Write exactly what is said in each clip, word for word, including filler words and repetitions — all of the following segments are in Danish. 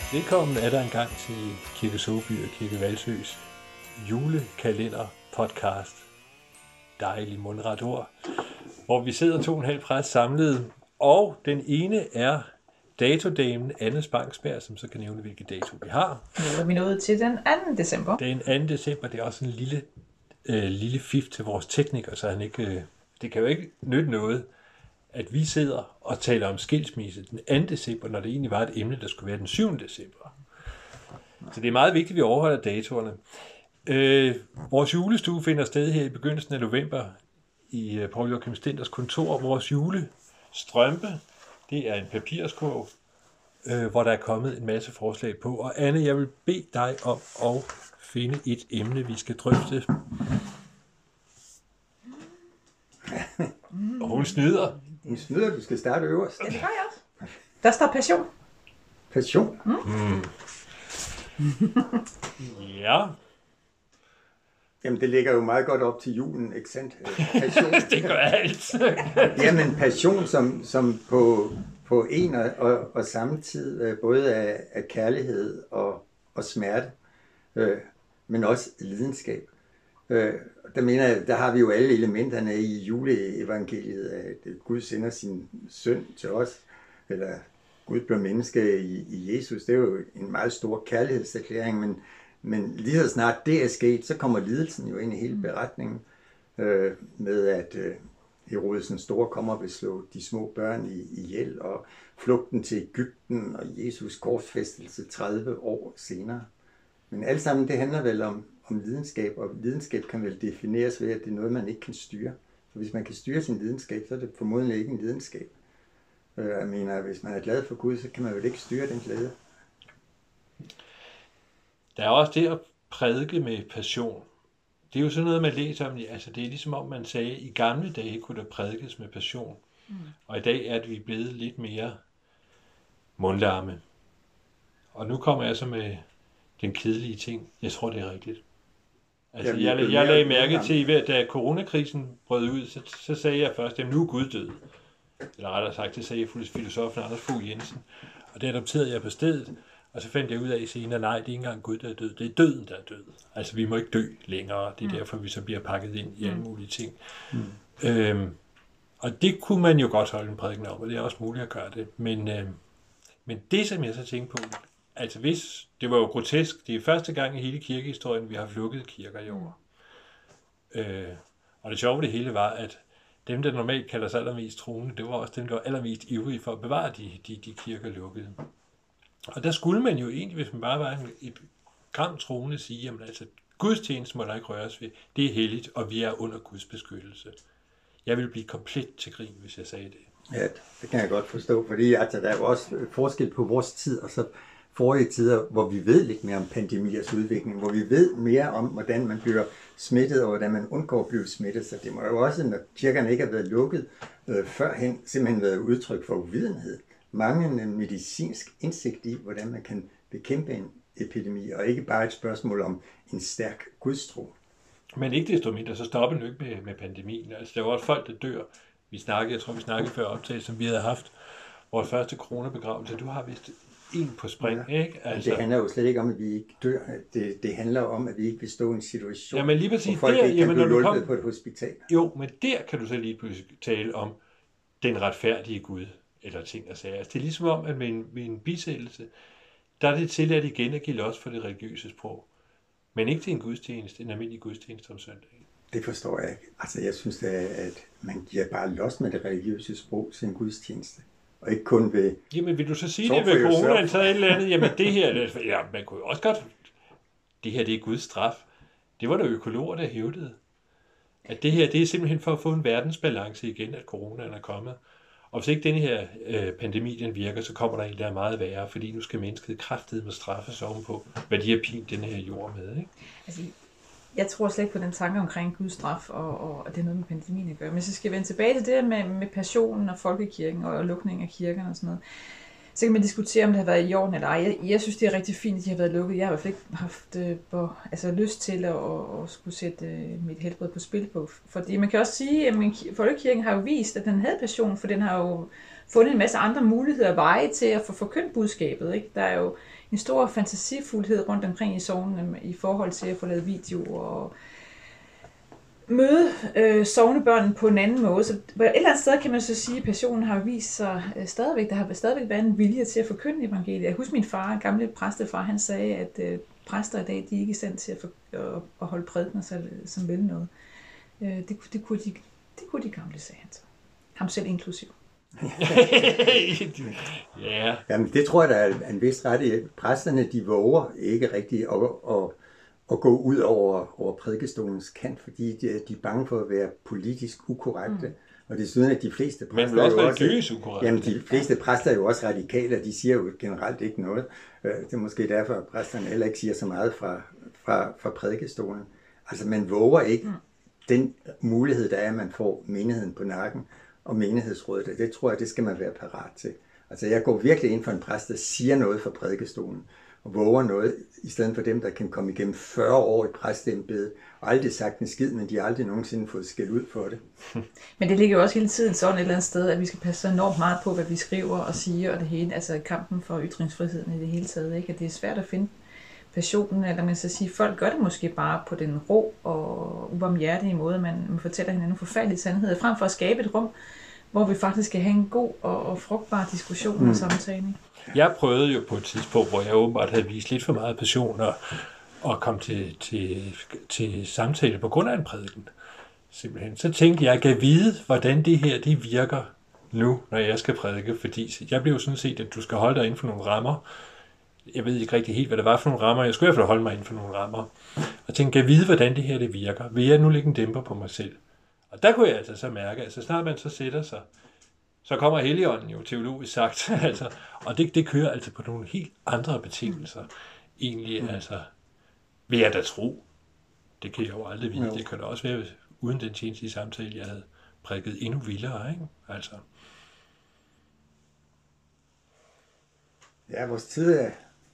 Velkommen er der engang til Kirke Såby og Kirke Hvalsøs julekalender podcast. Dejlig mundret ord. Hvor vi sidder to og en halv præst samlet. Og den ene er datodamen Anne Spangsberg, som så kan nævne, hvilke dato vi har. Nu er vi nået til den anden december. Den anden december, det er også en lille, øh, lille fif til vores tekniker, så han ikke, øh, det kan jo ikke nytte noget, at vi sidder og taler om skilsmisse den anden december, når det egentlig var et emne, der skulle være den syvende december. Så det er meget vigtigt, at vi overholder datorerne. Øh, vores julestue finder sted her i begyndelsen af november i uh, Poul Joachim Stenders kontor. Vores julestrømpe, det er en papirskål, øh, hvor der er kommet en masse forslag på. Og Anne, jeg vil bede dig om at finde et emne, vi skal drøfte. Og hun snyder. Hun snyder, du skal starte øverst. Ja, det gør jeg også. Der står passion. Passion? Mm. Mm. Ja. Jamen, det ligger jo meget godt op til julen, ikke sandt? Passion. Det gør alt. Jamen, passion som, som på, på en og, og, og samme tid, både af, af kærlighed og, og smerte, øh, men også lidenskab. Øh, der mener jeg, der har vi jo alle elementerne i juleevangeliet, at Gud sender sin søn til os, eller Gud bliver menneske i, i Jesus. Det er jo en meget stor kærlighedserklæring, men, men lige så snart det er sket, så kommer lidelsen jo ind i hele beretningen, øh, med at øh, Herodes den store kommer og vil slå de små børn i, ihjel, og flugten til Egypten og Jesus korsfæstelse tredive år senere. Men alt sammen, det handler vel om om lidenskab, og lidenskab kan vel defineres ved, at det er noget, man ikke kan styre. For hvis man kan styre sin lidenskab, så er det formodentlig ikke en lidenskab. Jeg mener, hvis man er glad for Gud, så kan man vel ikke styre den glæde. Der er også det at prædike med passion. Det er jo sådan noget, man læser om. Altså, det er ligesom om, man sagde, at i gamle dage kunne der prædikes med passion. Mm. Og i dag er det, vi er blevet lidt mere mundlarme. Og nu kommer jeg så med den kedelige ting. Jeg tror, det er rigtigt. Altså, Jamen, jeg, jeg lagde mærke til, at da coronakrisen brød ud, så, så sagde jeg først, at nu er Gud død. Eller rettere sagt, det sagde filosofen Anders Fogh Jensen. Og det adopterede jeg på stedet, og så fandt jeg ud af senere, nej, det er ikke engang Gud, der er død. Det er døden, der er død. Altså, vi må ikke dø længere. Det er mm. derfor, vi så bliver pakket ind i alle mulige ting. Mm. Øhm, og det kunne man jo godt holde en prædiken om, og det er også muligt at gøre det. Men, øhm, men det, som jeg så tænkte på, altså hvis, det var jo grotesk, det er første gang i hele kirkehistorien, vi har lukket kirker i år. Mm. Øh, og det sjove det hele var, at dem, der normalt kalder sig allermest troende, det var også dem, der var allermest ivrige for at bevare de, de, de kirker lukkede. Og der skulle man jo egentlig, hvis man bare var et gram troende, sige, jamen altså, gudstjeneste må der ikke røres ved, det er helligt, og vi er under Guds beskyttelse. Jeg ville blive komplet til grin, hvis jeg sagde det. Ja, det kan jeg godt forstå, fordi altså, der er jo også forskel på vores tid, og så forrige tider, hvor vi ved lidt mere om pandemiers udvikling, hvor vi ved mere om, hvordan man bliver smittet, og hvordan man undgår at blive smittet. Så det må jo også, når kirkerne ikke har været lukket øh, førhen, simpelthen været udtryk for uvidenhed. Manglende medicinsk indsigt i, hvordan man kan bekæmpe en epidemi, og ikke bare et spørgsmål om en stærk gudstro. Men ikke desto mindre, så stopper det ikke med, med pandemien. Altså, der var også folk, der dør. Vi snakkede, jeg tror, vi snakkede før optagelse, som vi havde haft vores første coronabegravelse. Du har vist en på spring, ja. Ikke? Altså, det handler jo slet ikke om, at vi ikke dør. Det, det handler om, at vi ikke vil stå i en situation, jamen, lige præcis, hvor folk der, ikke kan jamen, blive hjulpet kom, på et hospital. Jo, men der kan du så lige pludselig tale om den retfærdige Gud, eller ting og sager. Altså, det er ligesom om, at med en, med en bisættelse, der er det tilladt igen at give los for det religiøse sprog. Men ikke til en gudstjeneste, en almindelig gudstjeneste om søndagen. Det forstår jeg ikke. Altså, jeg synes, at man giver bare los med det religiøse sprog til en gudstjeneste. Og ikke kun ved... Jamen, vil du så sige det ved coronaen, så et eller andet? Jamen, det her... Det, ja, man kunne jo også godt... Det her, det er Guds straf. Det var der økologer, der hævdede. At det her, det er simpelthen for at få en verdensbalance igen, at coronaen er kommet. Og hvis ikke denne her øh, pandemi, den virker, så kommer der en, der er meget værre, fordi nu skal mennesket kraftedeme straffes ovenpå, hvad de har pint den her jord med, ikke? Altså, jeg tror slet ikke på den tanke omkring Guds straf, og, og, og det er noget med pandemien at gøre. Men så skal vi vende tilbage til det med, med passionen og folkekirken og, og lukningen af kirkerne og sådan noget. Så kan man diskutere, om det har været i orden eller ej. Jeg, jeg synes, det er rigtig fint, at de har været lukket. Jeg har i hvert fald ikke haft øh, på, altså, lyst til at, at, at skulle sætte øh, mit helbred på spil på. Fordi man kan også sige, at folkekirken har jo vist, at den havde passion, for den har jo fundet en masse andre muligheder og veje til at få forkyndt budskabet. Ikke? Der er jo en stor fantasifuldhed rundt omkring i sognene i forhold til at få lavet videoer og møde øh, sognebørnene på en anden måde. Så et eller andet sted kan man så sige, at passionen har vist sig øh, stadigvæk. Der har stadigvæk været en vilje til at forkynde evangeliet. Jeg husker min far, gamle præstefar, han sagde, at øh, præster i dag, de er ikke i stand til at, for, øh, at holde prædikener som vil noget. Øh, det, det, kunne de, det kunne de gamle, sagde han så. Ham selv inklusiv. Ja. Jamen, det tror jeg, der er en vis ret i. Præsterne, de våger ikke rigtig at, at, at gå ud over, over prædikestolens kant, fordi de, de er bange for at være politisk ukorrekte. Mm. Og desuden at de fleste præster Men også er jo også, religiøst ukorrekte. Jamen, de fleste præster er jo også radikale, og de siger jo generelt ikke noget. Det er måske derfor, at præsterne heller ikke siger så meget fra, fra, fra prædikestolen. Altså, man våger ikke mm. den mulighed, der er, at man får menigheden på nakken, og menighedsrådet, det tror jeg, det skal man være parat til. Altså, jeg går virkelig ind for en præst, der siger noget fra prædikestolen, og våger noget, i stedet for dem, der kan komme igennem fyrre år i præsteembedet, og aldrig sagt en skid, men de har aldrig nogensinde fået skæld ud for det. Men det ligger jo også hele tiden sådan et eller andet sted, at vi skal passe så enormt meget på, hvad vi skriver og siger, og det hele, altså kampen for ytringsfriheden i det hele taget, ikke? At det er svært at finde passionen, eller man skal sige, folk gør det måske bare på den rå og ubarmhjertige måde, man, man fortæller hinanden forfærdelige sandheder, frem for at skabe et rum, hvor vi faktisk skal have en god og, og frugtbar diskussion mm. og samtale. Jeg prøvede jo på et tidspunkt, hvor jeg åbenbart havde vist lidt for meget passion og, og kom til, til, til samtale på grund af en prædiken. Simpelthen. Så tænkte jeg, at jeg kan vide, hvordan det her det virker nu, når jeg skal prædike, fordi jeg blev jo sådan set, at du skal holde dig inden for nogle rammer. Jeg ved ikke rigtig helt, hvad det var for nogle rammer. Jeg skulle i hvert fald holde mig inden for nogle rammer. Og tænkte, kan jeg vide, hvordan det her det virker? Vil jeg nu lægge en dæmper på mig selv? Og der kunne jeg altså så mærke, at så snart man så sætter sig, så kommer Helligånden jo teologisk sagt. altså, og det, det kører altså på nogle helt andre betingelser. Egentlig, mm. altså, vil jeg da tro. Det kan jeg jo aldrig vide. Jo. Det kan da også være, uden den tjenestlige samtale, jeg havde prikket endnu vildere, ikke? Altså. Ja, vores tid er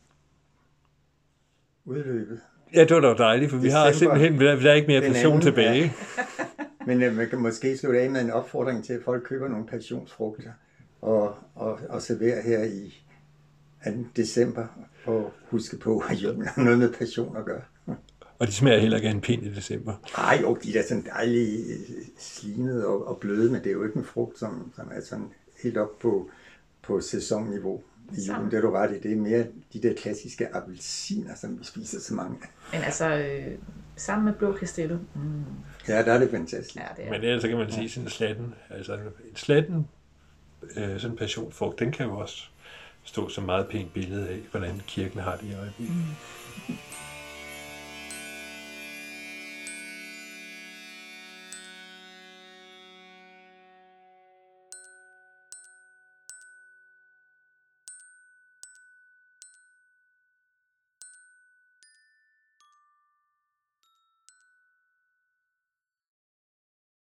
udløbet. Ja, det var da dejligt, for vi December, har simpelthen der er ikke mere passion anden, tilbage. Ja. Men uh, man kan måske slutte af med en opfordring til, at folk køber nogle passionsfrugter og, og, og serverer her i anden december, og huske på, at julen har noget med passion at gøre. Og de smager heller ikke af en pind i december. Nej, jo, de er sådan dejlige slimede og, og bløde, men det er jo ikke en frugt, som, som er sådan helt op på, på sæsonniveau. I julen, det er du ret i. Det er mere de der klassiske appelsiner, som vi spiser så mange. Men altså, øh, sammen med blå castello. Mm. Ja, der er det fantastisk. Ja, det er. Men ellers så kan man sige, sådan en slatten, altså en slatten, øh, sådan en passionfrugt, den kan jo også stå som meget pænt billede af, hvordan kirken har det i øjeblikket. Mm.